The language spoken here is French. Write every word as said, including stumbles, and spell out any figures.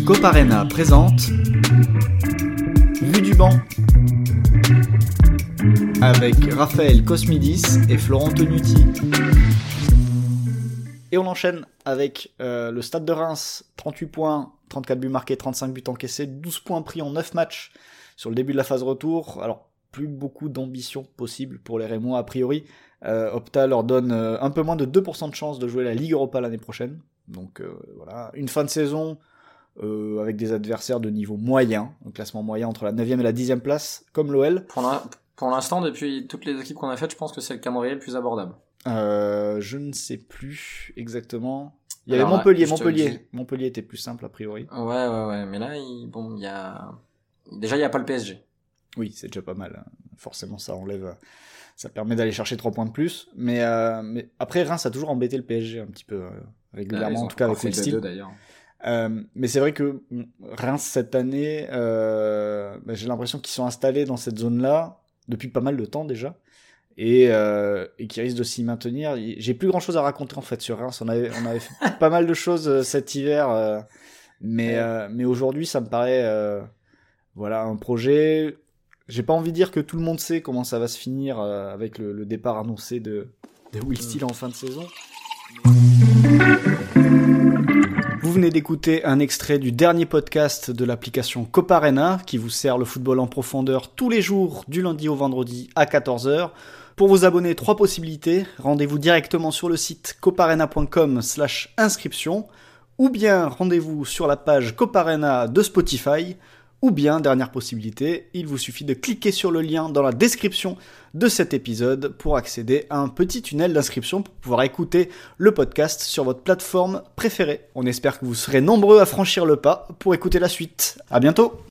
Coparena présente Vue du banc avec Raphaël Cosmidis et Florent Tenuti. Et on enchaîne avec euh, le Stade de Reims, trente-huit points, trente-quatre buts marqués, trente-cinq buts encaissés, douze points pris en neuf matchs sur le début de la phase retour. Alors, plus beaucoup d'ambition possible pour les Rémois a priori. Euh, Opta leur donne euh, un peu moins de deux pour cent de chance de jouer la Ligue Europa l'année prochaine. Donc euh, voilà, une fin de saison euh, avec des adversaires de niveau moyen, un classement moyen entre la neuvième et la dixième place, comme l'O L. Pour, la, pour l'instant, depuis toutes les équipes qu'on a faites, je pense que c'est le calendrier le plus abordable. Euh, je ne sais plus exactement. Il y avait Alors, Montpellier, là, Montpellier. Montpellier était plus simple a priori. Ouais, ouais, ouais. Mais là, il, bon, il y a déjà il y a pas le P S G. Oui, c'est déjà pas mal. Forcément, ça enlève, ça permet d'aller chercher trois points de plus. Mais, euh, mais après, Reims a toujours embêté le P S G un petit peu euh, régulièrement, Ouais, en tout cas avec le style. D'ailleurs. Euh, mais c'est vrai que Reims cette année, euh, bah, j'ai l'impression qu'ils sont installés dans cette zone-là depuis pas mal de temps déjà. Et, euh, et qui risque de s'y maintenir. J'ai plus grand chose à raconter en fait sur Reims. On avait, on avait fait pas mal de choses euh, cet hiver, euh, mais, ouais. euh, mais aujourd'hui ça me paraît euh, voilà un projet. J'ai pas envie de dire que tout le monde sait comment ça va se finir euh, avec le, le départ annoncé de, de Will Steele en fin de saison. Vous venez d'écouter un extrait du dernier podcast de l'application Coparena qui vous sert le football en profondeur tous les jours du lundi au vendredi à quatorze heures. Pour vous abonner, trois possibilités. Rendez-vous directement sur le site coparena point com slash inscription ou bien rendez-vous sur la page Coparena de Spotify ou bien, dernière possibilité, il vous suffit de cliquer sur le lien dans la description de cet épisode pour accéder à un petit tunnel d'inscription pour pouvoir écouter le podcast sur votre plateforme préférée. On espère que vous serez nombreux à franchir le pas pour écouter la suite. À bientôt!